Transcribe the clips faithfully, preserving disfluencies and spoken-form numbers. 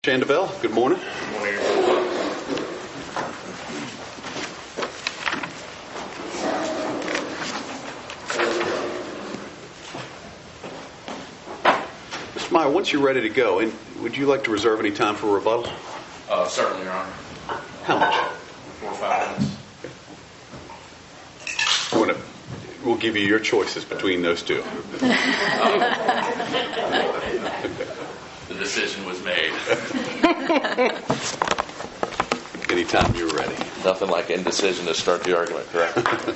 Chandeville, good morning. Good morning. Mister Meyer, once you're ready to go, and would you like to reserve any time for rebuttal? Uh, certainly, Your Honor. How much? Four or five minutes. We're gonna, we'll give you your choices between those two. The decision was made. Anytime you're ready. Nothing like indecision to start the argument, correct?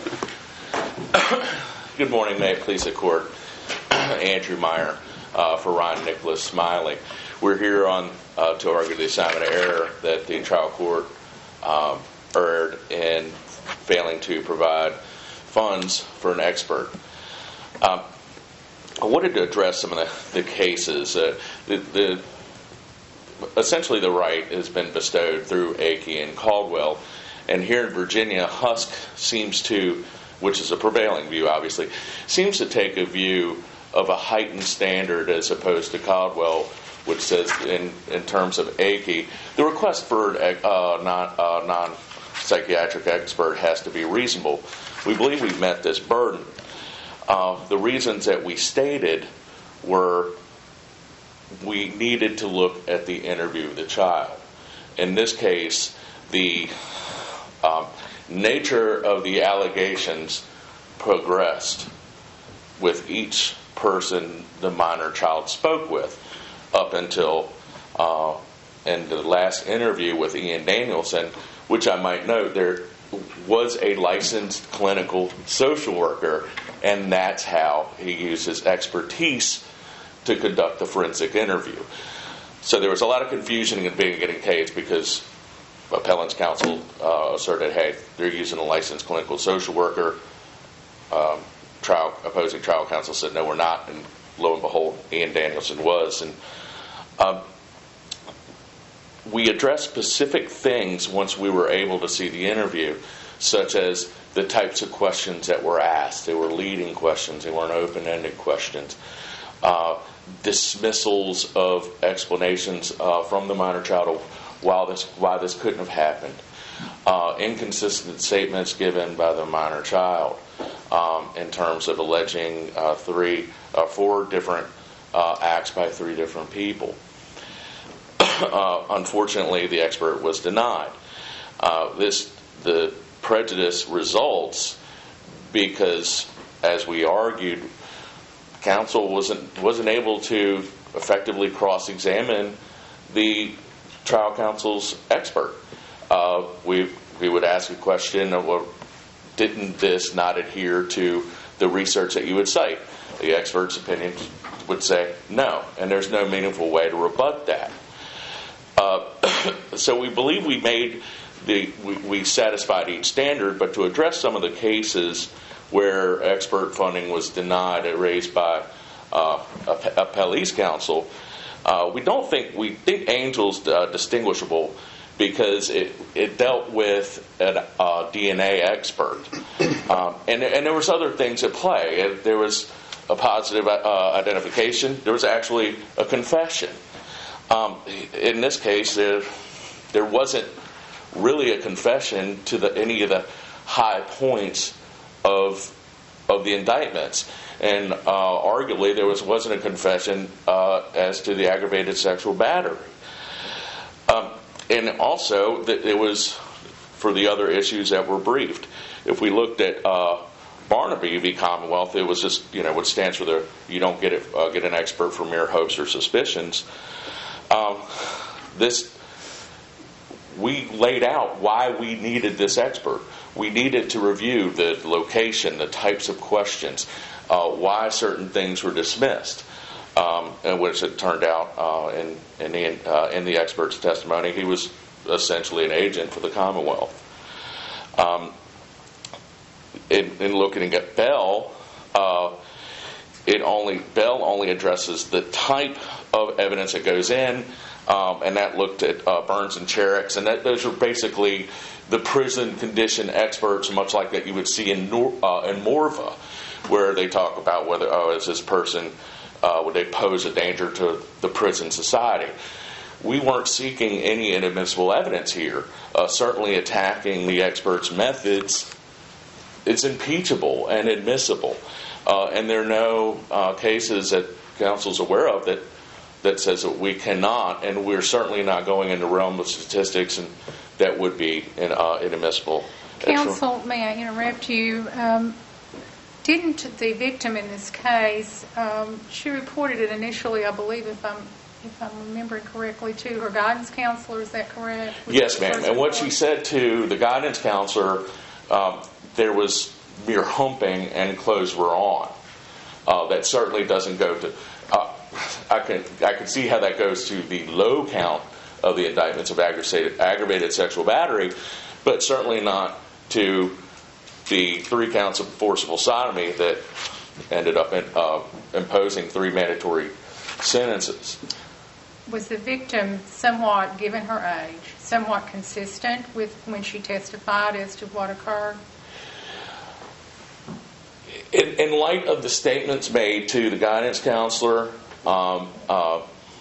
Good morning, may it please the court. Andrew Meyer uh, for Ryan Nicholas Smiley. We're here on uh, to argue the assignment of error that the trial court um, erred in failing to provide funds for an expert. Um, I wanted to address some of the, the cases. Uh, the, the essentially, the right has been bestowed through Akey and Caldwell, and here in Virginia, Husk seems to, which is a prevailing view, obviously, seems to take a view of a heightened standard as opposed to Caldwell, which says, in in terms of Akey, the request for a uh, non uh, non-psychiatric expert has to be reasonable. We believe we've met this burden. Uh, the reasons that we stated were we needed to look at the interview of the child. In this case, the um, nature of the allegations progressed with each person the minor child spoke with up until uh, in the last interview with Ian Danielson, which I might note there was a licensed clinical social worker, and that's how he used his expertise to conduct the forensic interview. So there was a lot of confusion in being getting case because appellant's counsel uh, asserted, hey, they're using a licensed clinical social worker. Um, trial opposing trial counsel said, no, we're not, and lo and behold, Ian Danielson was. And um, we addressed specific things once we were able to see the interview, such as the types of questions that were asked. They were leading questions. They weren't open-ended questions. Uh, dismissals of explanations uh, from the minor child of why this, why this couldn't have happened. Uh, inconsistent statements given by the minor child um, in terms of alleging uh, three, uh, four different uh, acts by three different people. Uh, unfortunately, the expert was denied. Uh, this the prejudice results because, as we argued, counsel wasn't wasn't able to effectively cross-examine the trial counsel's expert. Uh, we we would ask a question of, well, didn't this not adhere to the research that you would cite? The expert's opinion would say no, and there's no meaningful way to rebut that. Uh, so we believe we made the we, we satisfied each standard, but to address some of the cases where expert funding was denied, raised by uh, appellee's counsel, uh, we don't think we think Angel's uh, distinguishable because it it dealt with a uh, D N A expert, um, and and there was other things at play. There was a positive uh, identification. There was actually a confession. Um, in this case, there, there wasn't really a confession to the, any of the high points of of the indictments, and uh, arguably there was wasn't a confession uh, as to the aggravated sexual battery. Um, and also, that it was for the other issues that were briefed. If we looked at uh, Barnaby v. Commonwealth, it was just, you know, what stands for the you don't get it uh, get an expert for mere hopes or suspicions. Um, this we laid out why we needed this expert. We needed to review the location, the types of questions, uh, why certain things were dismissed, um, and which it turned out uh, in in the, uh, in the expert's testimony, he was essentially an agent for the Commonwealth. Um, in, in looking at Bell, uh, it only Bell only addresses the type of evidence that goes in, um, and that looked at uh, Burns and Cherricks, and that those are basically the prison condition experts, much like that you would see in Nor- uh, in Morva, where they talk about whether oh is this person uh, would they pose a danger to the prison society. we weren't seeking any inadmissible evidence here. Uh, certainly attacking the expert's methods, it's impeachable and admissible. Uh, and there are no uh, cases that counsel's aware of that that says that we cannot, and we're certainly not going into the realm of statistics, and that would be in, uh, inadmissible. Counsel, may I interrupt you? Um, didn't the victim in this case, um, she reported it initially, I believe, if I'm if I'm remembering correctly, to her guidance counselor, is that correct? Was Yes, ma'am. And what she said to the guidance counselor, um, there was mere humping and clothes were on. Uh, that certainly doesn't go to... Uh, I can I can see how that goes to the low count of the indictments of aggravated, aggravated sexual battery, but certainly not to the three counts of forcible sodomy that ended up in, uh, imposing three mandatory sentences. Was the victim somewhat, given her age, somewhat consistent with when she testified as to what occurred? In, in light of the statements made to the guidance counselor, um, uh,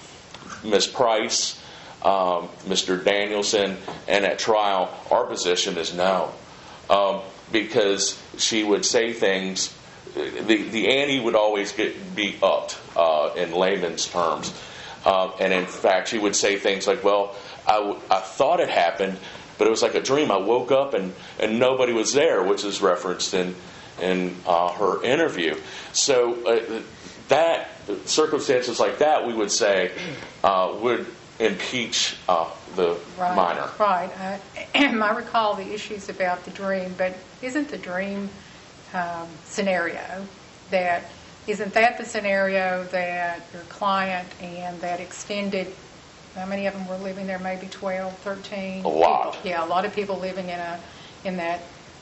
Miz Price, um, Mister Danielson, and at trial, our position is no. Um, because she would say things, the, the ante would always get be upped uh, in layman's terms. Uh, and in fact, she would say things like, well, I, w- I thought it happened, but it was like a dream. I woke up and, and nobody was there, which is referenced in, in uh, her interview. So uh, that circumstances like that, we would say, uh, would impeach uh, the right, minor. Right. Uh, I recall the issues about the dream, but isn't the dream um, scenario that, isn't that the scenario that your client and that extended, how many of them were living there, maybe twelve, thirteen? A lot. People, yeah, a lot of people living in a in that,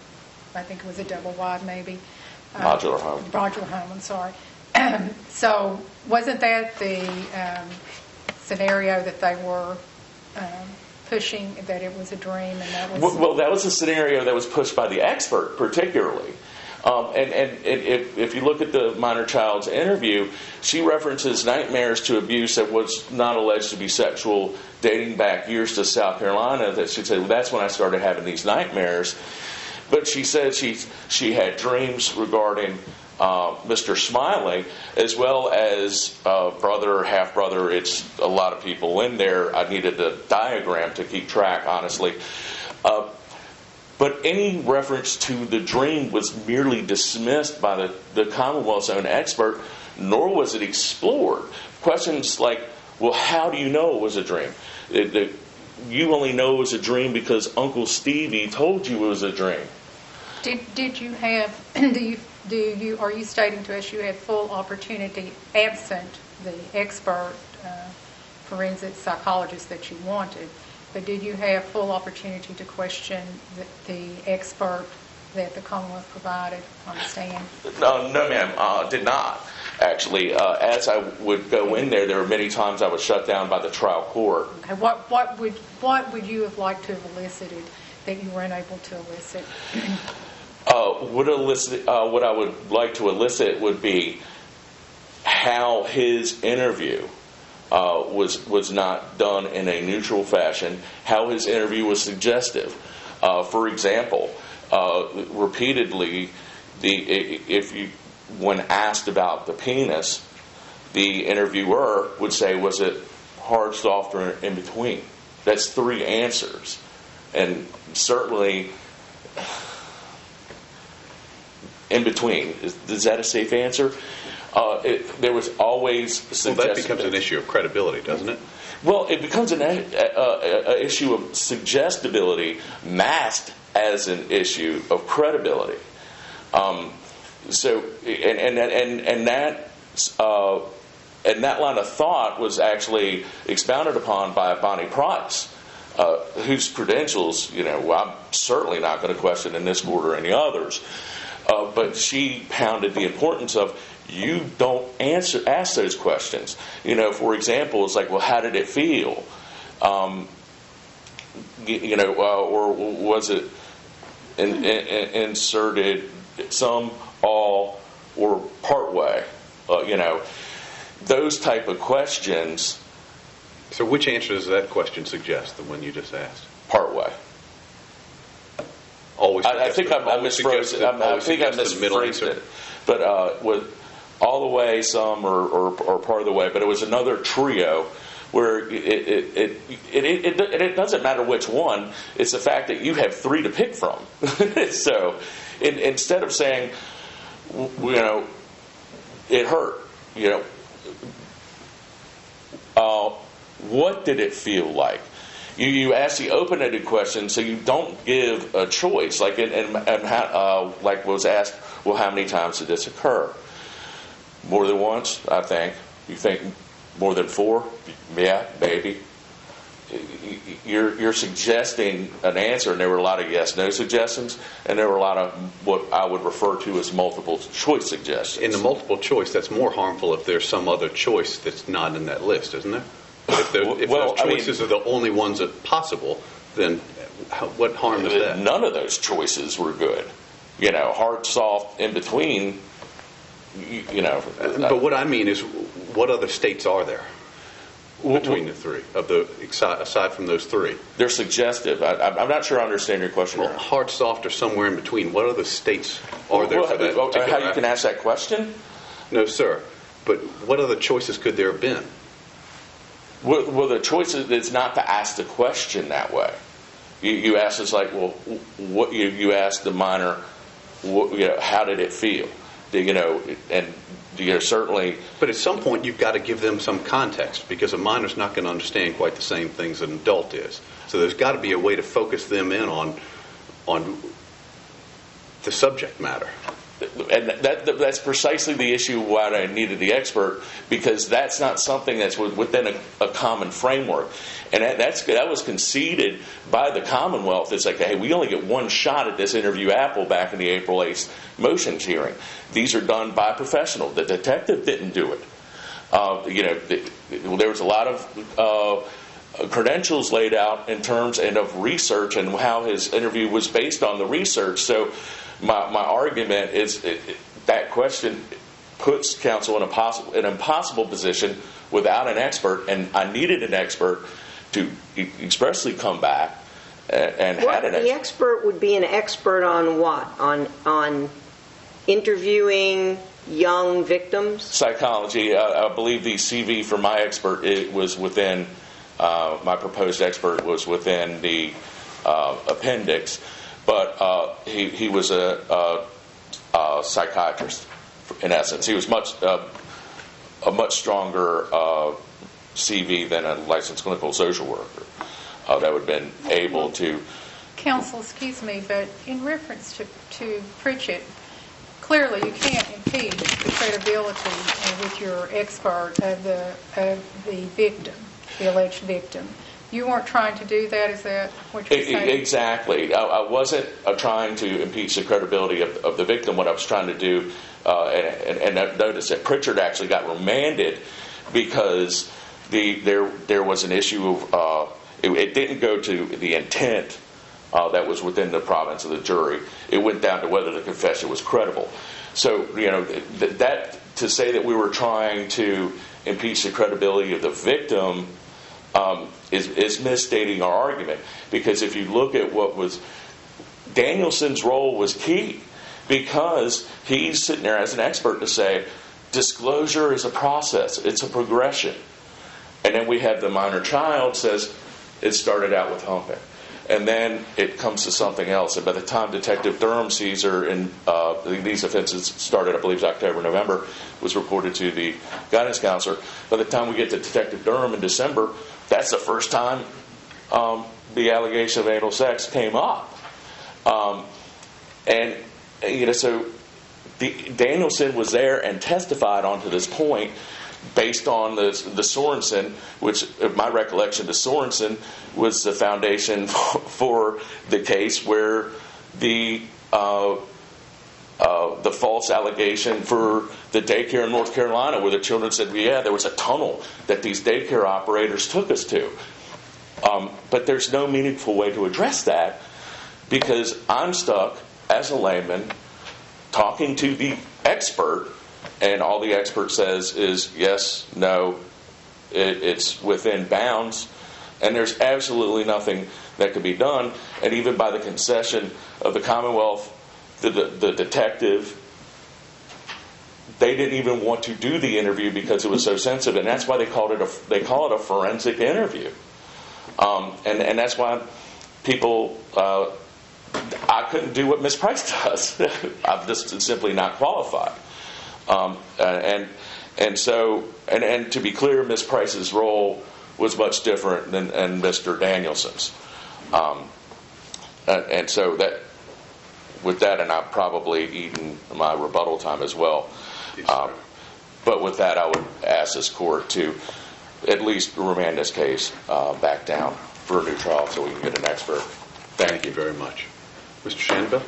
I think it was a double wide maybe. Uh, Modular home. Modular home, I'm sorry. So wasn't that the um, scenario that they were um, pushing, that it was a dream, and that was... Well, well, that was a scenario that was pushed by the expert, particularly. Um, and and it, if, if you look at the minor child's interview, she references nightmares to abuse that was not alleged to be sexual, dating back years to South Carolina. That she said, well, that's when I started having these nightmares. But she said she she had dreams regarding uh, Mister Smiley, as well as uh, brother or half brother. It's a lot of people in there. I needed a diagram to keep track, honestly. Uh, But any reference to the dream was merely dismissed by the, the Commonwealth's own expert, nor was it explored. Questions like, well, how do you know it was a dream? It, it, you only know it was a dream because Uncle Stevie told you it was a dream. Did did you have, do you, do you, are you stating to us you had full opportunity, absent the expert uh, forensic psychologist that you wanted, but did you have full opportunity to question the, the expert that the Commonwealth provided on the stand? No, no, ma'am, uh, did not. Actually, uh, as I would go in there, there were many times I was shut down by the trial court. Okay, what what would what would you have liked to have elicited that you were unable to elicit? Uh, would elicit, uh, what I would like to elicit would be how his interview Uh, was was not done in a neutral fashion, how his interview was suggestive. Uh, for example, uh, repeatedly, the if you when asked about the penis, the interviewer would say, "Was it hard, soft, or in between?" That's three answers, and certainly in between. Is, is that a safe answer? Uh, it, there was always well, that becomes an issue of credibility, doesn't it? Well, it becomes an a, a, a issue of suggestibility masked as an issue of credibility. Um, so, and and and and that uh, and that line of thought was actually expounded upon by Bonnie Price, uh, whose credentials, you know, I'm certainly not going to question in this court or any others. Uh, but she pounded the importance of, you don't answer ask those questions. You know, for example, it's like, well, how did it feel? Um, you, you know, uh, or was it in, in, inserted some, all, or part way? Uh, you know, those type of questions So which answer does that question suggest, the one you just asked? Part way. Always. I, I suggest think the- I, I always misphrased suggest it. the- I, I always think I suggest the middle misphrased answer. it. But uh, with all the way, some, or, or, or part of the way. But it was another trio where it it it, it, it, it it doesn't matter which one. It's the fact that you have three to pick from. So in, instead of saying, you know, it hurt, you know, uh, what did it feel like? You, you ask the open-ended question, so you don't give a choice. Like in, in, in how, uh, like was asked, well, how many times did this occur? More than once, I think. You think more than four? Yeah, maybe. You're you're suggesting an answer, and there were a lot of yes/no suggestions, and there were a lot of what I would refer to as multiple choice suggestions. In the multiple choice, that's more harmful if there's some other choice that's not in that list, isn't there? But if, there, if Well, those I mean- choices are the only ones that possible, then how, what harm is that? None of those choices were good. You know, hard, soft, in between. You, you know. But what I mean is, what other states are there between the three of the aside from those three? They're suggestive. I, I'm not sure I understand your question. Well, hard, soft, or somewhere in between. What other states are there Well, for that? well, particular how you can ask that question? No, sir. But what other choices could there have been? Well, well, the choice is it's not to ask the question that way. You, you ask us like, well, what you you ask the minor, what, you know, how did it feel? Do, you know, and you know, certainly. But at some point, you've got to give them some context because a minor's not going to understand quite the same things an adult is. So there's got to be a way to focus them in on on the subject matter. And that, that's precisely the issue why I needed the expert, because that's not something that's within a, a common framework. And that, that's, that was conceded by the Commonwealth. It's like, hey, we only get one shot at this interview Apple back in the April eighth motions hearing. These are done by professionals. The detective didn't do it. Uh, you know, the, there was a lot of uh, credentials laid out in terms and of research and how his interview was based on the research. So my, my argument is it, it, that question puts counsel in a possible, an impossible position without an expert, and I needed an expert to expressly come back and, and What, had an the expert. expert would be an expert on what? On on interviewing young victims? Psychology. Uh, I believe the C V for my expert it was within, uh, my proposed expert was within the uh, appendix, but uh, he, he was a, a, a psychiatrist in essence. He was much uh, a much stronger uh, C V than a licensed clinical social worker uh, that would have been able to. Counsel, excuse me, but in reference to, to Pritchett, clearly you can't impeach the credibility uh, with your expert of the, of the victim, the alleged victim. You weren't trying to do that, is that what you're saying? Exactly. I, I wasn't uh, trying to impeach the credibility of, of the victim. What I was trying to do, uh, and, and, and I noticed that Pritchard actually got remanded because the there there was an issue of uh, it, it didn't go to the intent uh, that was within the province of the jury. It went down to whether the confession was credible. So you know th- that to say that we were trying to impeach the credibility of the victim um, is, is misstating our argument, because if you look at what was Danielson's role was key, because he's sitting there as an expert to say disclosure is a process, it's a progression. And then we have the minor child says it started out with humping. And then it comes to something else. And by the time Detective Durham sees her in uh, these offenses started, I believe, it was October, November, was reported to the guidance counselor. By the time we get to Detective Durham in December, that's the first time um, the allegation of anal sex came up. Um, and, you know, so the, Danielson was there and testified onto this point based on the, the Sorensen, which, in my recollection, the Sorensen was the foundation for the case where the uh, uh, the false allegation for the daycare in North Carolina, where the children said, well, yeah, there was a tunnel that these daycare operators took us to. Um, but there's no meaningful way to address that, because I'm stuck as a layman talking to the expert, and all the expert says is yes, no, it, it's within bounds, and there's absolutely nothing that could be done. And even by the concession of the Commonwealth, the, the, the detective, they didn't even want to do the interview because it was so sensitive, and that's why they called it a they call it a forensic interview. Um, and and that's why people uh, I couldn't do what Miz Price does. I'm just simply not qualified. Um, and and so and, and to be clear, Miz Price's role was much different than, than Mister Danielson's. Um, and, and so that with that, and I've probably eaten my rebuttal time as well. Um, but with that, I would ask this court to at least remand this case uh, back down for a new trial so we can get an expert. Thank, Thank you very much. Mister Shanville?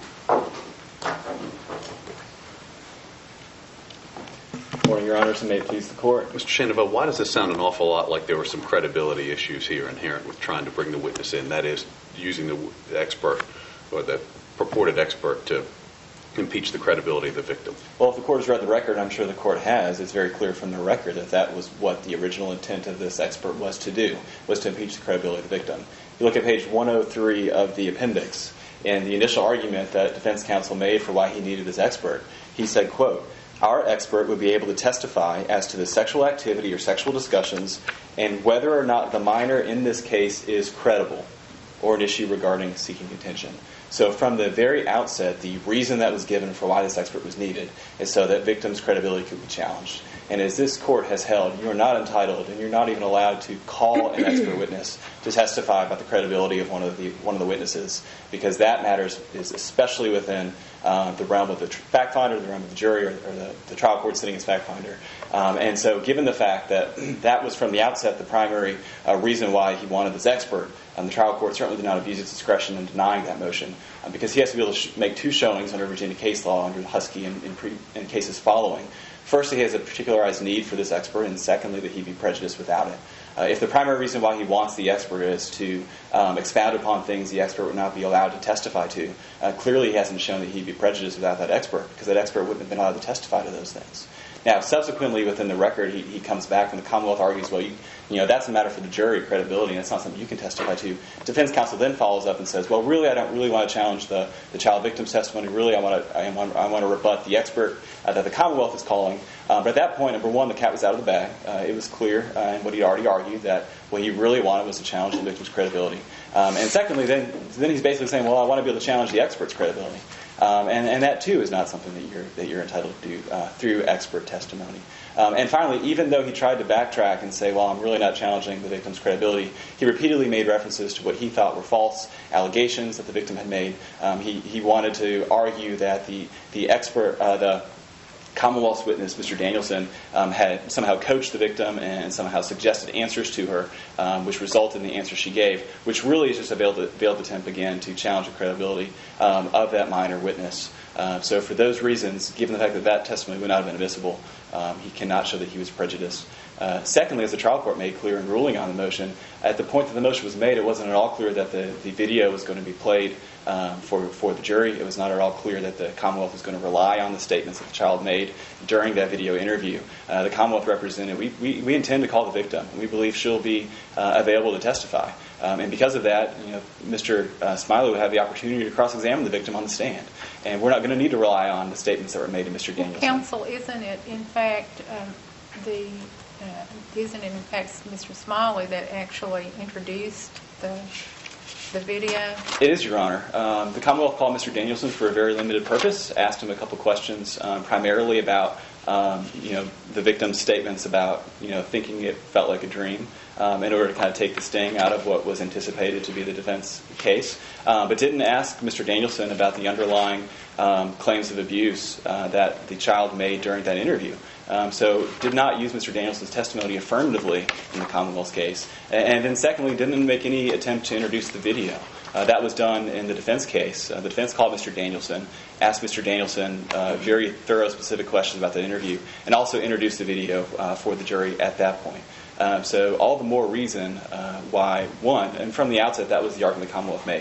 Good morning, Your Honors, and may it please the Court. Mister Shanville, why does this sound an awful lot like there were some credibility issues here inherent with trying to bring the witness in? That is, using the expert or the purported expert to impeach the credibility of the victim. Well, if the Court has read the record, I'm sure the Court has, it's very clear from the record that that was what the original intent of this expert was to do, was to impeach the credibility of the victim. You look at page one oh three of the appendix, and the initial argument that defense counsel made for why he needed this expert, he said, quote, "Our expert would be able to testify as to the sexual activity or sexual discussions and whether or not the minor in this case is credible or an issue regarding seeking contention." So from the very outset, the reason that was given for why this expert was needed is so that victims' credibility could be challenged. And as this court has held, you are not entitled and you're not even allowed to call an expert witness to testify about the credibility of one of the one of the witnesses, because that matters is especially within uh, the realm of the tr- fact finder, the realm of the jury, or, or the, the trial court sitting as fact finder. Um, and so given the fact that that was from the outset the primary uh, reason why he wanted this expert, um, the trial court certainly did not abuse its discretion in denying that motion, uh, because he has to be able to sh- make two showings under Virginia case law, under Husky and in, pre- in cases following. First, he has a particularized need for this expert, and secondly, that he be prejudiced without it. Uh, if the primary reason why he wants the expert is to um, expound upon things the expert would not be allowed to testify to, uh, clearly he hasn't shown that he'd be prejudiced without that expert, because that expert wouldn't have been allowed to testify to those things. Now, subsequently, within the record, he, he comes back and the Commonwealth argues, well, you, you know, that's a matter for the jury, credibility, and it's not something you can testify to. Defense counsel then follows up and says, well, really, I don't really want to challenge the, the child victim's testimony. Really, I want to I want, I want to rebut the expert uh, that the Commonwealth is calling. Uh, but at that point, number one, the cat was out of the bag. Uh, it was clear, uh, and what he already argued, that what he really wanted was to challenge the victim's credibility. Um, and secondly, then then he's basically saying, well, I want to be able to challenge the expert's credibility. Um, and, and that, too, is not something that you're that you're entitled to do uh, through expert testimony. Um, and finally, even though he tried to backtrack and say, well, I'm really not challenging the victim's credibility, he repeatedly made references to what he thought were false allegations that the victim had made. Um, he, he wanted to argue that the, the expert, uh, the Commonwealth's witness, Mister Danielson, um, had somehow coached the victim and somehow suggested answers to her, um, which resulted in the answer she gave, which really is just a veiled, veiled attempt, again, to challenge the credibility um, of that minor witness. Uh, so for those reasons, given the fact that that testimony would not have been admissible, um, he cannot show that he was prejudiced. Uh, secondly, as the trial court made clear in ruling on the motion, at the point that the motion was made, it wasn't at all clear that the, the video was going to be played um, for, for the jury. It was not at all clear that the Commonwealth was going to rely on the statements that the child made during that video interview. Uh, the Commonwealth represented, we, we, we intend to call the victim. We believe she'll be uh, available to testify. Um, and because of that, you know, Mister Uh, Smiley would have the opportunity to cross-examine the victim on the stand. And we're not going to need to rely on the statements that were made to Mister Danielson. Counsel, isn't it, in fact, um, the uh, isn't it, in fact, Mister Smiley that actually introduced the the video? It is, Your Honor. Um, the Commonwealth called Mister Danielson for a very limited purpose, asked him a couple questions, um, primarily about um, you know, the victim's statements about, you know, thinking it felt like a dream, um, in order to kind of take the sting out of what was anticipated to be the defense case, uh, but didn't ask Mister Danielson about the underlying um, claims of abuse uh, that the child made during that interview. Um, so did not use Mister Danielson's testimony affirmatively in the Commonwealth's case. And, and then secondly, didn't make any attempt to introduce the video. Uh, that was done in the defense case. Uh, the defense called Mister Danielson, asked Mister Danielson uh, very thorough, specific questions about that interview, and also introduced the video uh, for the jury at that point. Um, so all the more reason uh, why, one, and from the outset that was the argument the Commonwealth made,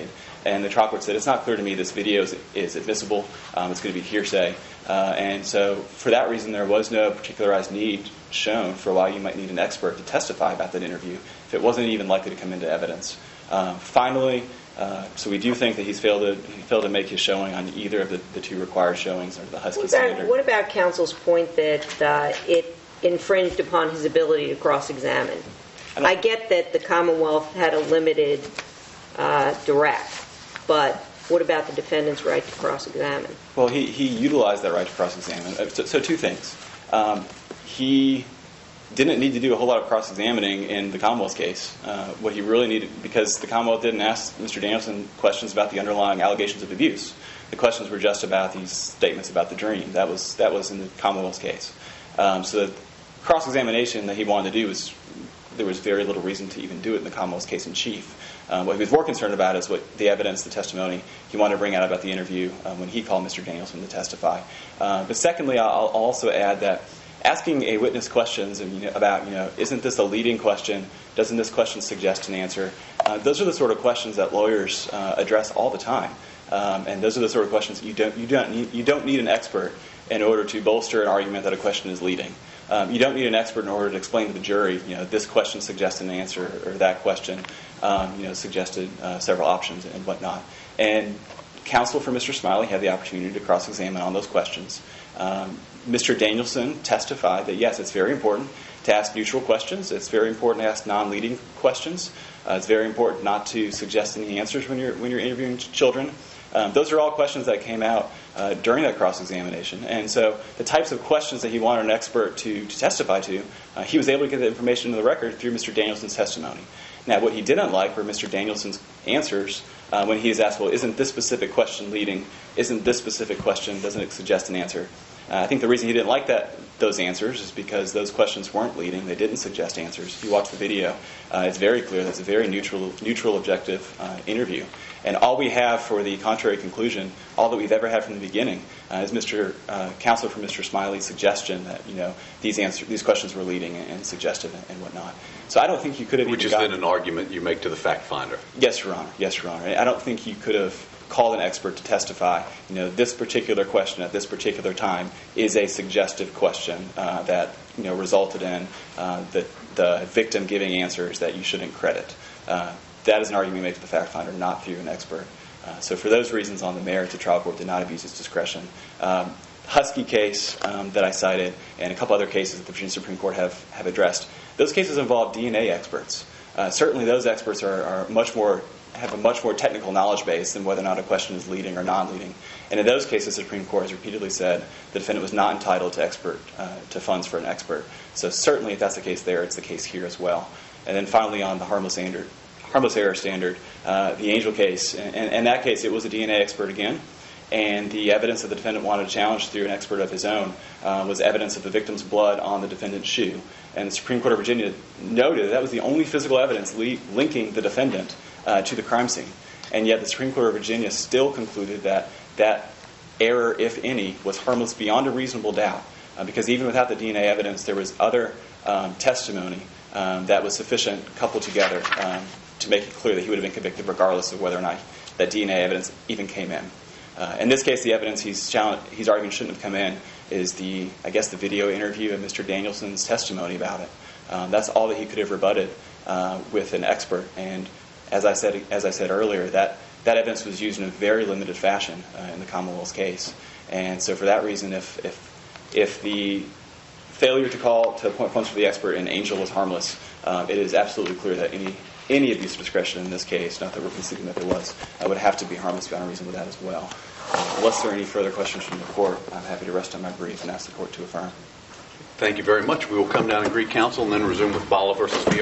And the trial court said, it's not clear to me this video is, is admissible. Um, it's going to be hearsay. Uh, and so for that reason, there was no particularized need shown for why you might need an expert to testify about that interview if it wasn't even likely to come into evidence. Um, finally, uh, so we do think that he's failed to, he failed to make his showing on either of the, the two required showings under the Husky What standard. about, what about counsel's point that uh, it infringed upon his ability to cross-examine? I, I get that the Commonwealth had a limited uh, direct, but what about the defendant's right to cross-examine? Well, he, he utilized that right to cross-examine. So, so two things. Um, he didn't need to do a whole lot of cross-examining in the Commonwealth's case. Uh, what he really needed, because the Commonwealth didn't ask Mister Danielson questions about the underlying allegations of abuse. The questions were just about these statements about the dream. That was that was in the Commonwealth's case. Um, so the cross-examination that he wanted to do was, there was very little reason to even do it in the Commonwealth's case in chief. Um, what he was more concerned about is what the evidence, the testimony he wanted to bring out about the interview um, when he called Mister Danielson to testify. Uh, but secondly, I'll, I'll also add that asking a witness questions and, you know, about, you know, isn't this a leading question? Doesn't this question suggest an answer? Uh, those are the sort of questions that lawyers uh, address all the time, um, and those are the sort of questions that you don't you don't need, you don't need an expert in order to bolster an argument that a question is leading. Um, you don't need an expert in order to explain to the jury, you know, this question suggests an answer, or that question, um, you know, suggested uh, several options and whatnot. And counsel for Mister Smiley had the opportunity to cross-examine on those questions. Um, Mister Danielson testified that, yes, it's very important to ask neutral questions. It's very important to ask non-leading questions. Uh, it's very important not to suggest any answers when you're when you're interviewing children. Um, those are all questions that came out uh, during that cross-examination. And so the types of questions that he wanted an expert to, to testify to, uh, he was able to get the information in the record through Mister Danielson's testimony. Now, what he didn't like were Mister Danielson's answers uh, when he was asked, well, isn't this specific question leading? Isn't this specific question, doesn't it suggest an answer? Uh, I think the reason he didn't like that those answers is because those questions weren't leading. They didn't suggest answers. If you watch the video, uh, it's very clear that it's a very neutral, neutral, objective uh, interview. And all we have for the contrary conclusion, all that we've ever had from the beginning, uh, is Mister Uh, counsel for Mister Smiley's suggestion that, you know, these answer, these questions were leading and, and suggestive and, and whatnot. So I don't think you could have Which even is gotten, then an argument you make to the fact finder. Yes, Your Honor. Yes, Your Honor. I don't think you could have called an expert to testify. You know, this particular question at this particular time is a suggestive question uh, that, you know, resulted in uh, the the victim giving answers that you shouldn't credit. Uh, that is an argument you make to the fact finder, not through an expert. Uh, so for those reasons, on the merits, the trial court did not abuse its discretion. Um, Husky case um, that I cited, and a couple other cases that the Virginia Supreme Court have, have addressed, those cases involve D N A experts. Uh, certainly those experts are, are much more have a much more technical knowledge base than whether or not a question is leading or non-leading. And in those cases, the Supreme Court has repeatedly said the defendant was not entitled to expert uh, to funds for an expert. So certainly, if that's the case there, it's the case here as well. And then finally, on the harmless standard, harmless error standard, uh, the Angel case, and in that case, it was a D N A expert again. And the evidence that the defendant wanted to challenge through an expert of his own uh, was evidence of the victim's blood on the defendant's shoe. And the Supreme Court of Virginia noted that, that was the only physical evidence le- linking the defendant uh, to the crime scene. And yet the Supreme Court of Virginia still concluded that that error, if any, was harmless beyond a reasonable doubt. Uh, because even without the D N A evidence, there was other um, testimony um, that was sufficient, coupled together, um, to make it clear that he would have been convicted regardless of whether or not that D N A evidence even came in. Uh, in this case, the evidence he's, he's arguing shouldn't have come in is the, I guess, the video interview of Mister Danielson's testimony about it. Um, that's all that he could have rebutted uh, with an expert. And as I said, as I said earlier, that that evidence was used in a very limited fashion uh, in the Commonwealth's case. And so, for that reason, if if if the failure to call to appoint funds for the expert in Angel was harmless, uh, it is absolutely clear that any any abuse of discretion in this case, not that we're conceding that there was, uh, would have to be harmless beyond a reasonable doubt as well. Uh, unless there are any further questions from the court, I'm happy to rest on my brief and ask the court to affirm. Thank you very much. We will come down and greet counsel and then resume with Bala versus V R.